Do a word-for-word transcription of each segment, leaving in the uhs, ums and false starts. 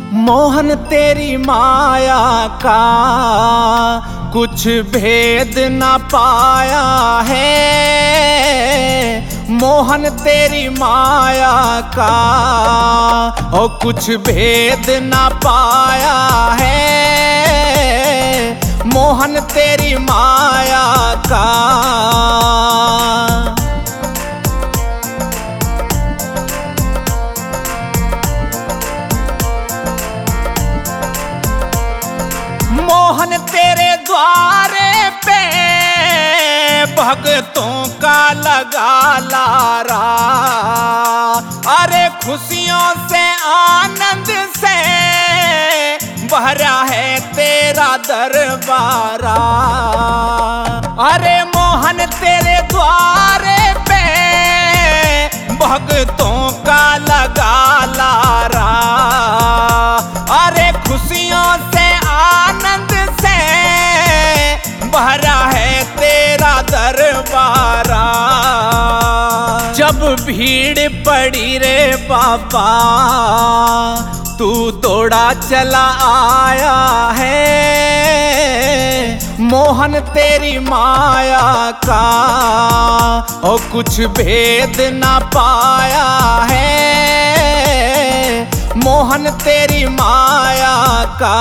मोहन तेरी माया का कुछ भेद न पाया है। मोहन तेरी माया का ओ कुछ भेद न पाया है। मोहन तेरी माया का मोहन तेरे द्वारे पे भक्तों का लगा लारा। अरे खुशियों से आनंद से भरा है तेरा दरबारा। अरे मोहन तेरे द्वारे पे भक्तों का लगा लारा। अरे खुशियों से आनंद से भरा है तेरा दरबारा। जब भीड़ पड़ी रे बाबा तू दौड़ा चला आया है। मोहन तेरी माया का ओ कुछ भेद न पाया है। मोहन तेरी माया का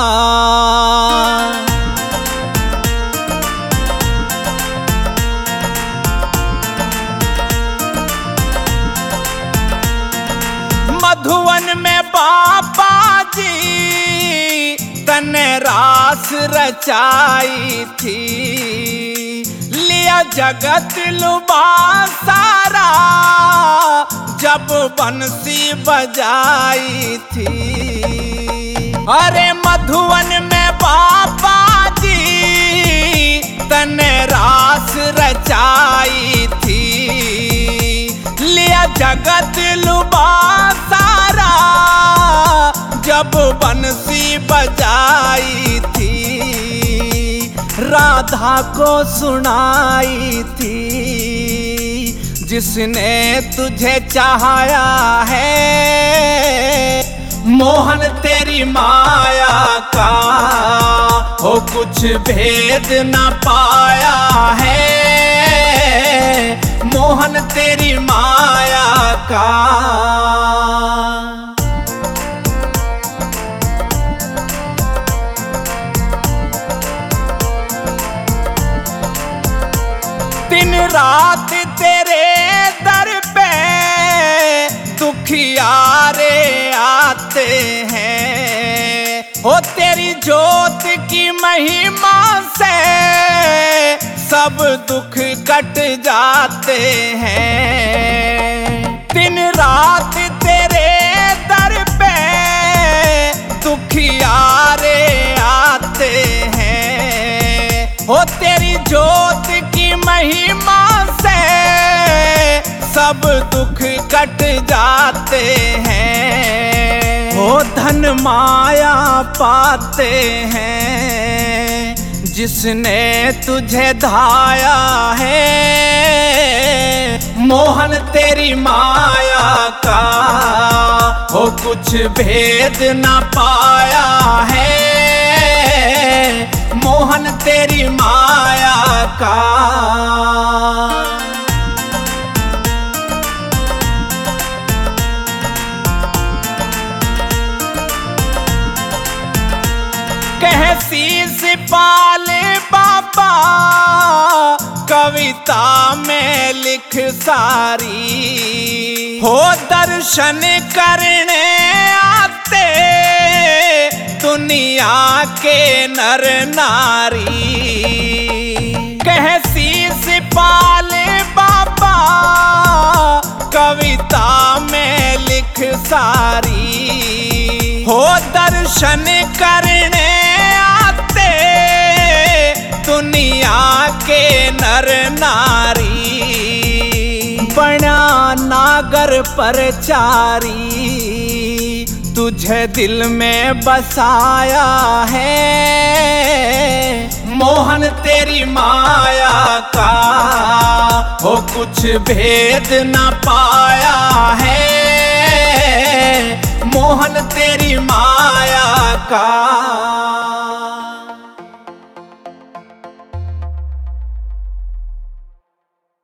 मधुवन में बाबा जी तने रास रचाई थी। लिया जगत लुभा सारा जब बंसी बजाई थी। अरे मधुवन में बाबा जी तने रास रचाई थी। लिया जगत लुभा सारा जब बंसी बजाई थी। राधा को सुनाई थी जिसने तुझे चाहा है। मोहन तेरी माया का हो कुछ भेद न पाया है। मोहन तेरी माया का दिन रात तेरे दर पे दुखियारे आते हैं। ओ तेरी जोत की महिमा से सब दुख कट जाते हैं। दिन रात तेरे दर पे दुखियारे आते हैं। ओ तेरी जोत की महिमा से सब दुख कट जाते हैं। ओ धन माया पाते हैं जिसने तुझे धाया है। मोहन तेरी माया का हो कुछ भेद न पाया है। मोहन तेरी माया का कह शीश पाले बाबा कविता में लिख सारी। हो दर्शन करने आते दुनिया के नर नारी। कह शीश पाले बाबा कविता में लिख सारी। हो दर्शन करने आते दुनिया के नर नारी। बना नागर परचारी तुझे दिल में बसाया है। मोहन तेरी माया का हो कुछ भेद न पाया है। मोहन तेरी माँ का।